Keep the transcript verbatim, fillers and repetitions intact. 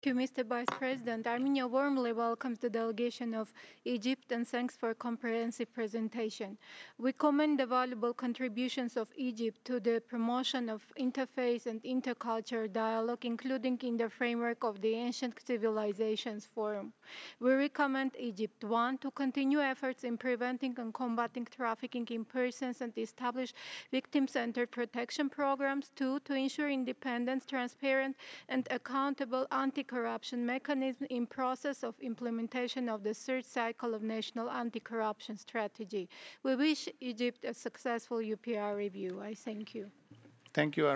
Thank you, Mister Vice President. Armenia warmly welcomes the delegation of Egypt and thanks for a comprehensive presentation. We commend the valuable contributions of Egypt to the promotion of interfaith and intercultural dialogue, including in the framework of the Ancient Civilizations Forum. We recommend Egypt, one, to continue efforts in preventing and combating trafficking in persons and establish victim-centered protection programs, two, to ensure independent, transparent, and accountable anti-corruption mechanism in process of implementation of the third cycle of national anti-corruption strategy. We wish Egypt a successful U P R review. I thank you. Thank you.